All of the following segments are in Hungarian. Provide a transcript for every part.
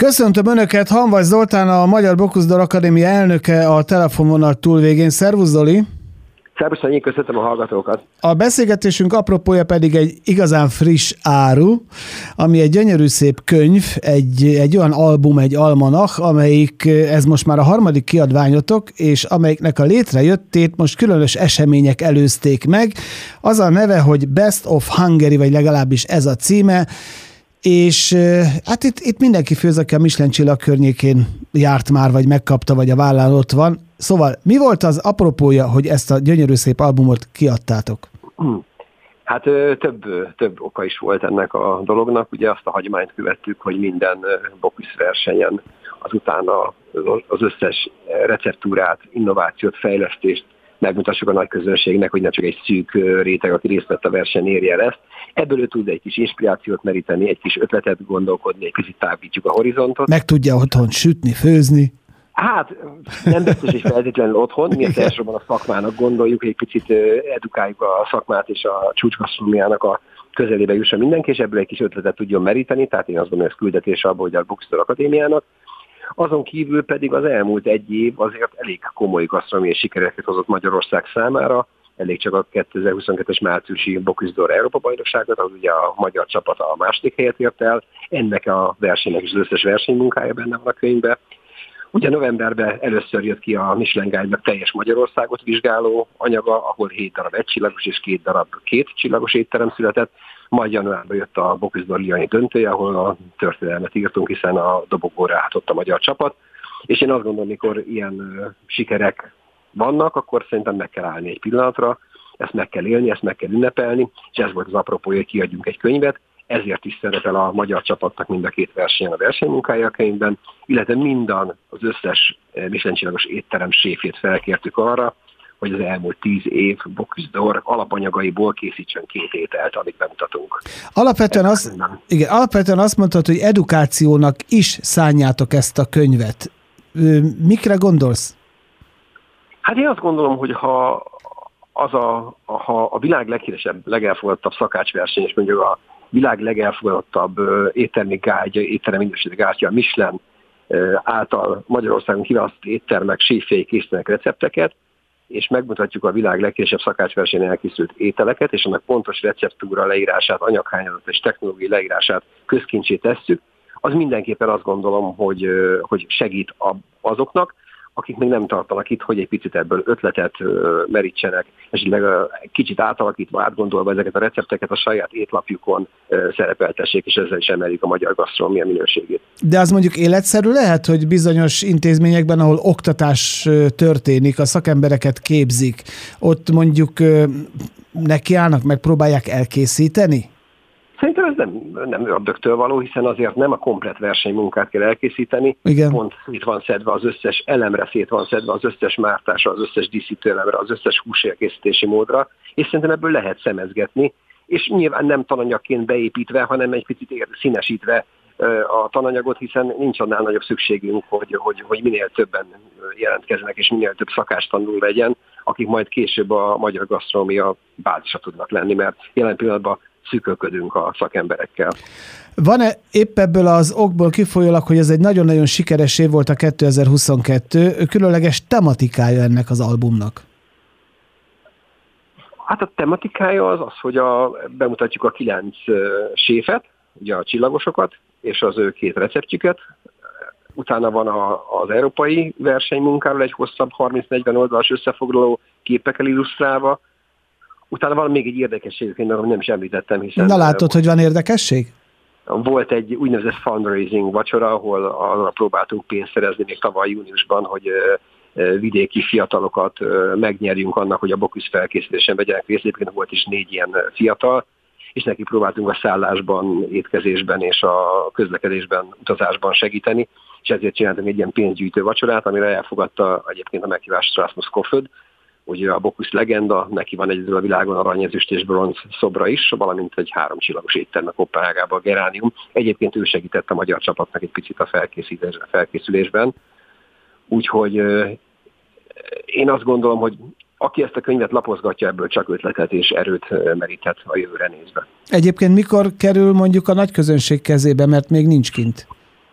Köszöntöm Önöket, Hamvas Zoltán, a Magyar Boküzdor Akadémia elnöke a telefonvonal túlvégén. Szervusz, Zoli! Szervusz, Sanyi, köszöntöm a hallgatókat! A beszélgetésünk apropója pedig egy igazán friss áru, ami egy gyönyörű szép könyv, egy olyan album, egy almanach, amelyik, ez most már a 3. kiadványotok, és amelyiknek a létrejöttét most különös események előzték meg. Az a neve, hogy Best of Hungary, vagy legalábbis ez a címe, és hát itt mindenki főz, aki a Michelin csillag környékén járt már, vagy megkapta, vagy a vállán ott van. Szóval mi volt az apropója, hogy ezt a gyönyörű szép albumot kiadtátok? Hát több oka is volt ennek a dolognak. Ugye azt a hagyományt követtük, hogy minden boküsz versenyen azután az összes receptúrát, innovációt, fejlesztést megmutassuk a nagy közönségnek, hogy ne csak egy szűk réteg, aki részt vett a versenyen, érje el ezt. Ebből ő tud egy kis inspirációt meríteni, egy kis ötletet gondolkodni, egy kicsit tágítjuk a horizontot. Meg tudja otthon sütni, főzni. Hát nem biztos, hogy feltétlenül otthon, mi ezt elsősorban a szakmának gondoljuk, egy picit edukáljuk a szakmát és a csúcsgasztronómiának a közelébe jusson mindenki, és ebből egy kis ötletet tudjon meríteni, tehát én azt gondolom, hogy ez küldetés abba, hogy a Boküzdor Akadémiának. Azon kívül pedig az elmúlt egy év azért elég komoly gasztronómiai sikereket hozott Magyarország számára. Elég csak a 2022-es márciusi Boküzdor Európa-bajnokságot, az ugye a magyar csapat a második helyet ért el. Ennek a versenynek is az összes versenymunkája benne van a könyvben. Ugye novemberben először jött ki a Michelin Guide-nak teljes Magyarországot vizsgáló anyaga, ahol 7 darab 1 csillagos és 2 darab 2 csillagos étterem született. Majd januárban jött a Boküzdor Liani döntője, ahol a történelmet írtunk, hiszen a dobogóra álltott a magyar csapat. És én azt gondolom, mikor ilyen sikerek vannak, akkor szerintem meg kell állni egy pillanatra, ezt meg kell élni, ezt meg kell ünnepelni, és ez volt az apropója, hogy kiadjunk egy könyvet. Ezért is szerepel a magyar csapatnak mind a 2 versenyen a versenymunkája a könyvben, illetve az összes Michelin csillagos étterem séfjét felkértük arra, hogy az elmúlt 10 év Boküzdor alapanyagaiból készítsen 2 ételt, amit bemutatunk. Alapvetően azt mondtad, hogy edukációnak is szánjátok ezt a könyvet. Mikre gondolsz? Hát én azt gondolom, hogy ha a világ leghíresebb, legelfogadottabb szakácsverseny, és mondjuk a világ legelfogadottabb éttermi gágya, étterem minőségi gágya, a Michelin által Magyarországon kiválasztott éttermek, séfjei készítenek recepteket, és megmutatjuk a világ leghíresebb szakácsversenyen elkészült ételeket, és annak pontos receptúra leírását, anyaghányzat és technológiai leírását közkincsé tesszük, az mindenképpen azt gondolom, hogy segít azoknak, akik még nem tartanak itt, hogy egy picit ebből ötletet merítsenek, esetleg kicsit átalakítva, átgondolva ezeket a recepteket a saját étlapjukon szerepeltessék, és ezzel is emeljük a magyar gasztronómia minőségét. De az mondjuk életszerű lehet, hogy bizonyos intézményekben, ahol oktatás történik, a szakembereket képzik, ott mondjuk nekiállnak, megpróbálják elkészíteni? Szerintem ez nem ördögtől való, hiszen azért nem a komplett versenymunkát kell elkészíteni. Igen. Pont szét van szedve az összes elemre, szét van szedve az összes mártásra, az összes díszítőelemre, az összes húsérkészítési módra, és szerintem ebből lehet szemezgetni, és nyilván nem tananyagként beépítve, hanem egy picit színesítve a tananyagot, hiszen nincs annál nagyobb szükségünk, hogy minél többen jelentkeznek, és minél több szakástanuló legyen, akik majd később a magyar gasztronómia bázisa tudnak lenni, mert jelen pillanatban szűkölködünk a szakemberekkel. Van-e épp ebből az okból kifolyólag, hogy ez egy nagyon-nagyon sikeres év volt a 2022, különleges tematikája ennek az albumnak? Hát a tematikája az, hogy bemutatjuk a 9 séfet, ugye a csillagosokat, és az ő 2 receptjüket. Utána van az európai versenymunkáról egy hosszabb 30-40 oldalas összefoglaló képekkel illusztrálva. Utána van még egy érdekesség, amit nem is említettem, hiszen... Na látod, hogy van érdekesség? Volt egy úgynevezett fundraising vacsora, ahol arra próbáltunk pénzt szerezni még tavaly júniusban, hogy vidéki fiatalokat megnyerjünk annak, hogy a boküsz felkészülésen vegyenek részt. Egyébként volt is 4 ilyen fiatal, és neki próbáltunk a szállásban, étkezésben és a közlekedésben, utazásban segíteni, és ezért csináltunk egy ilyen pénzgyűjtő vacsorát, amire elfogadta egyébként a meghívást Rasmus Kofoed, ugye a boküsz legenda, neki van egyedül a világon arany, ezüst és bronz szobra is, valamint egy 3 csillagos étterme Koppenhágában, a Geránium. Egyébként ő segített a magyar csapatnak egy picit a felkészülésben. Úgyhogy én azt gondolom, hogy aki ezt a könyvet lapozgatja, ebből csak ötletet és erőt meríthet a jövőre nézve. Egyébként mikor kerül mondjuk a nagy közönség kezébe, mert még nincs kint?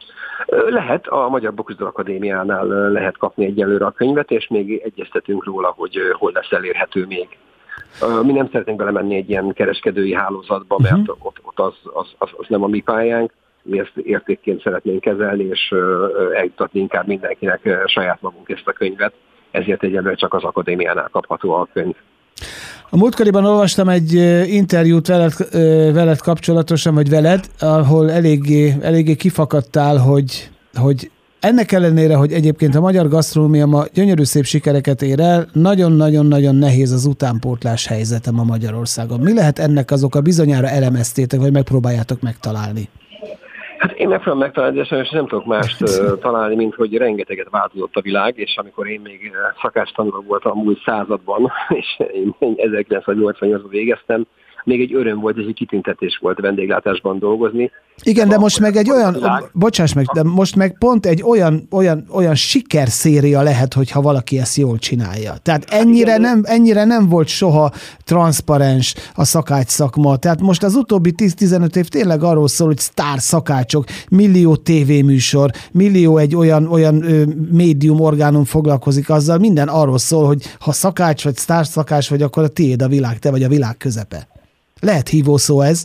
Lehet, a Magyar Boküzdő Akadémiánál lehet kapni egyelőre a könyvet, és még egyeztetünk róla, hogy hol lesz elérhető még. Mi nem szeretnénk belemenni egy ilyen kereskedői hálózatba, mert ott az nem a mi pályánk. Mi ezt értékként szeretnénk kezelni, és eljutatni inkább mindenkinek saját magunk ezt a könyvet. Ezért egyelőre csak az akadémiánál kapható a könyv. A múltkoriban olvastam egy interjút veled kapcsolatosan, vagy veled, ahol eléggé kifakadtál, hogy ennek ellenére, hogy egyébként a magyar gasztronómia ma gyönyörű szép sikereket ér el, nagyon-nagyon-nagyon nehéz az utánpótlás helyzete ma Magyarországon. Mi lehet ennek az oka? Bizonyára elemeztétek, vagy megpróbáljátok megtalálni? Hát én megpróbálom megtalálni, de sajnos nem tudok mást találni, mint hogy rengeteget változott a világ, és amikor én még szakácstanuló voltam a múlt században, és én 1988-ban végeztem, még egy öröm volt, és egy kitüntetés volt vendéglátásban dolgozni. Igen, de most meg egy olyan, bocsáss meg, de most meg pont egy olyan sikerszéria lehet, hogyha valaki ezt jól csinálja. Tehát ennyire nem volt soha transzparens a szakács szakma. Tehát most az utóbbi 10-15 év tényleg arról szól, hogy sztár szakácsok, millió tévéműsor, millió egy olyan médium, orgánum foglalkozik azzal, minden arról szól, hogy ha szakács vagy sztár szakács vagy, akkor a tiéd a világ, te vagy a világ közepe. Lehet hívószó ez?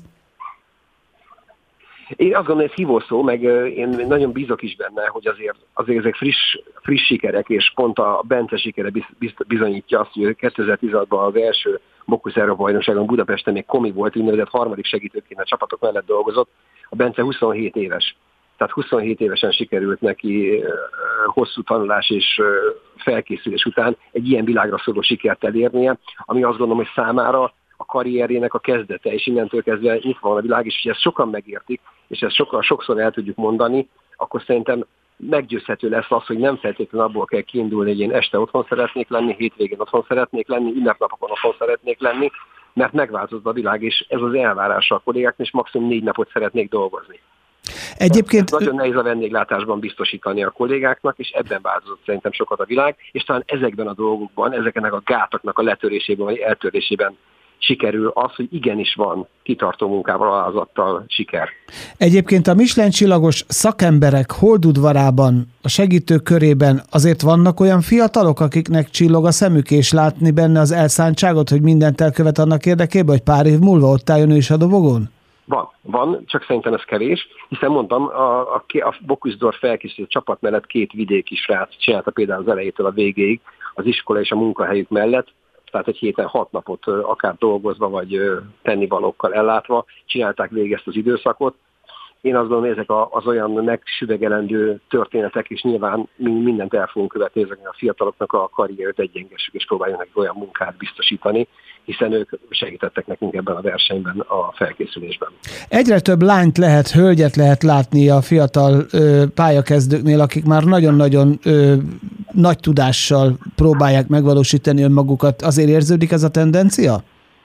Én azt gondolom, ez hívószó, meg én nagyon bízok is benne, hogy azért ezek friss sikerek, és pont a Bence sikere bizonyítja azt, hogy 2016-ban az első Bocuse Európa-bajnokságon Budapesten még komi volt, úgynevezett harmadik segítőként a csapatok mellett dolgozott. A Bence 27 éves. Tehát 27 évesen sikerült neki hosszú tanulás és felkészülés után egy ilyen világra szóló sikert elérnie, ami azt gondolom, hogy számára a karrierjének a kezdete, és innentől kezdve nyitva van a világ, és hogy ezt sokan megértik, és ezt sokszor el tudjuk mondani, akkor szerintem meggyőzhető lesz az, hogy nem feltétlenül abból kell kiindulni, hogy én este otthon szeretnék lenni, hétvégén otthon szeretnék lenni, ünnepnapokon otthon szeretnék lenni, mert megváltozott a világ, és ez az elvárása a kollégáknak, és maximum 4 napot szeretnék dolgozni. Egyébként nagyon nehéz a vendéglátásban biztosítani a kollégáknak, és ebben változott szerintem sokat a világ, és talán ezekben a dolgokban, ezeknek a gátoknak a letörésében vagy eltörésében sikerül az, hogy igenis van kitartó munkával, alázattal siker. Egyébként a Michelin-csillagos szakemberek holdudvarában, a segítők körében azért vannak olyan fiatalok, akiknek csillog a szemük, és látni benne az elszántságot, hogy mindent elkövet annak érdekében, hogy pár év múlva ott álljon ő is a dobogón? Van, csak szerintem ez kevés, hiszen mondtam, a Bocuse felkészítő csapat mellett 2 vidéki srác csinálta például az elejétől a végéig az iskola és a munkahelyük mellett, tehát egy héten 6 napot akár dolgozva, vagy tennivalókkal ellátva csinálták végig ezt az időszakot. Én azt gondolom, hogy ezek az olyan megsüvegelendő történetek, és nyilván mindent el fogunk követni ezeknek a fiataloknak a karrierét egyengessük, és próbáljunk nekik olyan munkát biztosítani, hiszen ők segítettek nekünk ebben a versenyben, a felkészülésben. Egyre több lányt lehet, hölgyet lehet látni a fiatal pályakezdőknél, akik már nagyon-nagyon nagy tudással próbálják megvalósítani önmagukat. Azért érződik ez a tendencia?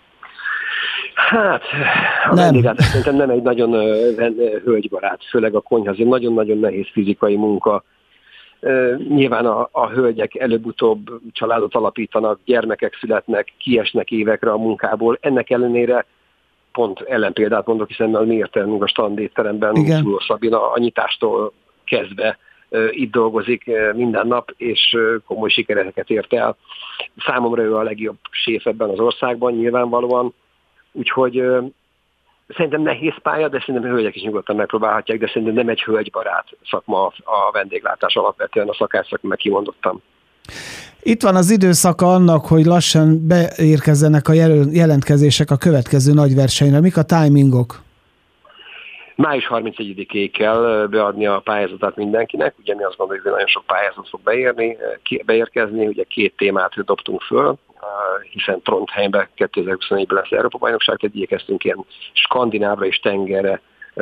Hát, a vendéglátás szerintem nem egy nagyon hölgybarát, főleg a konyha, azért nagyon-nagyon nehéz fizikai munka. Nyilván a hölgyek előbb-utóbb családot alapítanak, gyermekek születnek, kiesnek évekre a munkából. Ennek ellenére pont ellenpéldát mondok, hiszen mi értelmünk a standétteremben, Szuló Szabina a nyitástól kezdve itt dolgozik minden nap, és komoly sikereket ért el. Számomra ő a legjobb séf ebben az országban nyilvánvalóan. Úgyhogy szerintem nehéz pálya, de szerintem a hölgyek is nyugodtan megpróbálhatják, de szerintem nem egy hölgybarát szakma a vendéglátás alapvetően, a szakács szakma, meg kimondottam. Itt van az időszaka annak, hogy lassan beérkezzenek a jelentkezések a következő nagy versenyre. Mik a timingok? Május 31-ig kell beadni a pályázatát mindenkinek. Ugye mi azt gondoljuk, hogy nagyon sok pályázat fog beérkezni. Ugye 2 témát dobtunk föl, hiszen Trondheimben 2024-ben lesz Európa-bajnokság, tehát igyekeztünk ilyen skandinávra és tengerre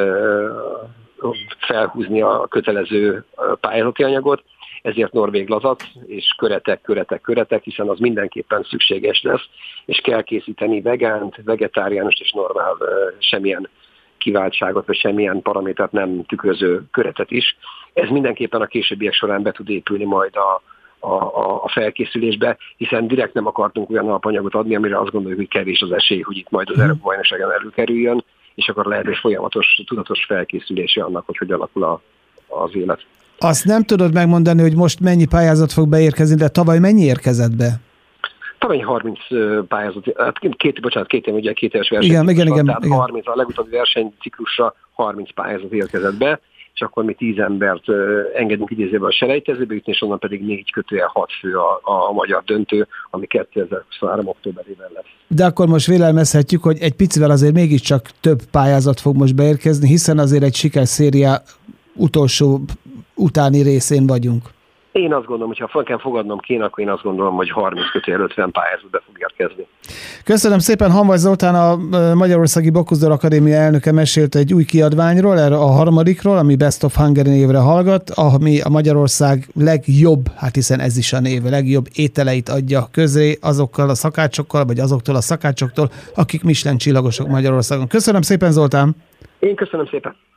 felhúzni a kötelező pályázati anyagot, ezért norvég lazac és köretek, hiszen az mindenképpen szükséges lesz, és kell készíteni vegánt, vegetáriánust és normál semmilyen kiváltságot, vagy semmilyen paramétert nem tükröző köretet is. Ez mindenképpen a későbbiek során be tud épülni majd a felkészülésbe, hiszen direkt nem akartunk olyan alapanyagot adni, amire azt gondoljuk, hogy kevés az esély, hogy itt majd az Európa-bajnokságon előkerüljön, és akkor lehet egy folyamatos, tudatos felkészülése annak, hogy alakul a az élet. Azt nem tudod megmondani, hogy most mennyi pályázat fog beérkezni, de tavaly mennyi érkezett be? Tavaly 30 pályázat, két éves verseny. Igen. 30, a legutóbbi versenyciklusra 30 pályázat érkezett be, és akkor mi 10 embert engedünk idézőben a selejtezőbe jutni, és onnan pedig 4-6 fő a magyar döntő, ami 2023. októberében lesz. De akkor most vélelmezhetjük, hogy egy picivel azért mégiscsak több pályázat fog most beérkezni, hiszen azért egy sikerszéria utolsó utáni részén vagyunk. Én azt gondolom, hogy ha fel fogadnom kéne, akkor én azt gondolom, hogy 30-50 pályázat be fog érkezni. Köszönöm szépen, Hamvas Zoltán, a Magyarországi Bokúszodó Akadémia elnöke mesélt egy új kiadványról, erre a harmadikról, ami Best of Hungary névre hallgat, ami a Magyarország legjobb, hát hiszen ez is a név, legjobb ételeit adja közé azokkal a szakácsokkal, vagy azoktól a szakácsoktól, akik Michelin csillagosok Magyarországon. Köszönöm szépen, Zoltán! Én köszönöm szépen!